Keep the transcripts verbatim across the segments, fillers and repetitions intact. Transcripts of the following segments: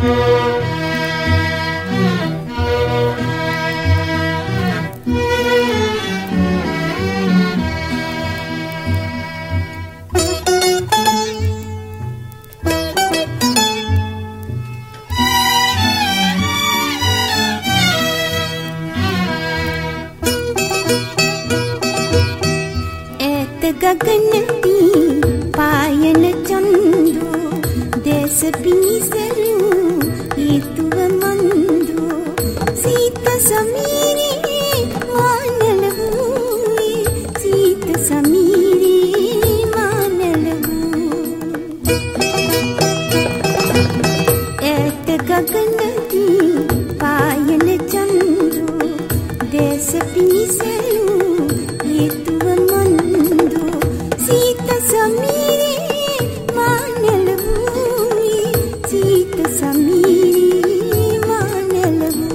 गगनती पायन चंदो देश पीसलू हेतुव मंदो सीत समीरे मानलवू सीत समीरे मानलवू एत गगनती पायन चंदो देश पीसलू हेतुव मंदो सीत समीरे मानलवू सीत समीरे मानलवू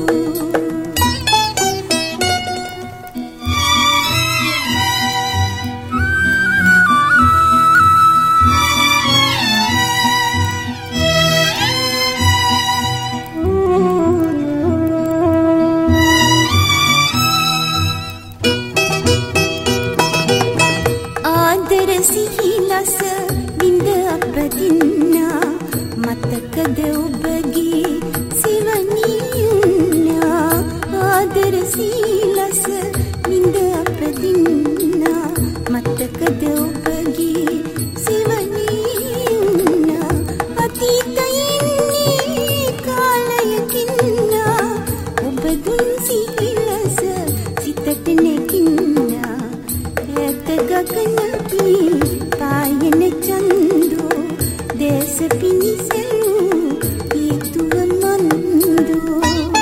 සිහිලස විඳ අපදින්නා මතකද ඔබගේ සිවණියුන්නා ආදර සිහිලස විඳ අපදින්නා මතකද ඔබගේ සිවණියුන්නා අතීතයේ කාලයකින්නා ඔබ දුන් සිහිලස සිතට නැගින්නා ඇත ගගනති පායන චන්දෝ දේශ පිනිසලු හේතුව මන්දෝ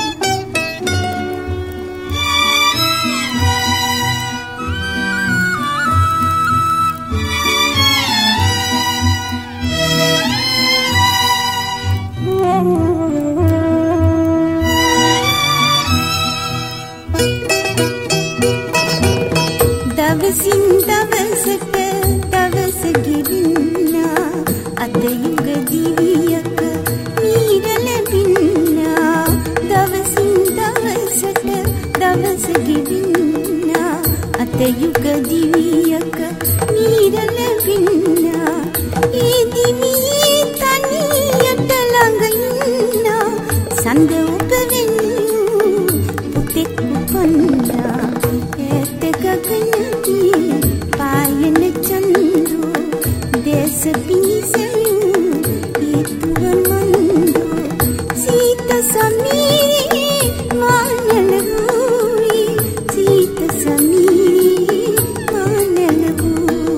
දවසින් දවසට දවස ගෙවින්නා අද යුග දිවියක මීර ලැබින්නා දවසින් දවසට දවස ගෙවින්නා අද යුග දිවියක මීර ලැබින්නා ඒ දිවියේ තනියට ළඟ ඉන්නා සඳ ඔබ වෙන්නු පුතෙක් උපන්නා ඇත ගගනති පායන චන්දෝ දේශ පිනිසලු හේතුව මන්දෝ සීත සමීරේ මානලවු සීත සමීරේ මානලවු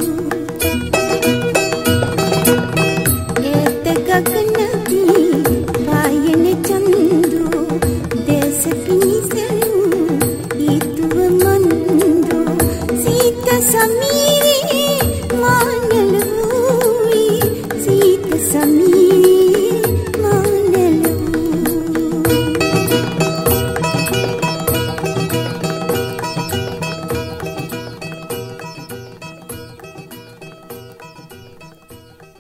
ඇත ගගනති පායන චන්දෝ දේශ පිනිසලු හේතුව මන්දෝ सीत समी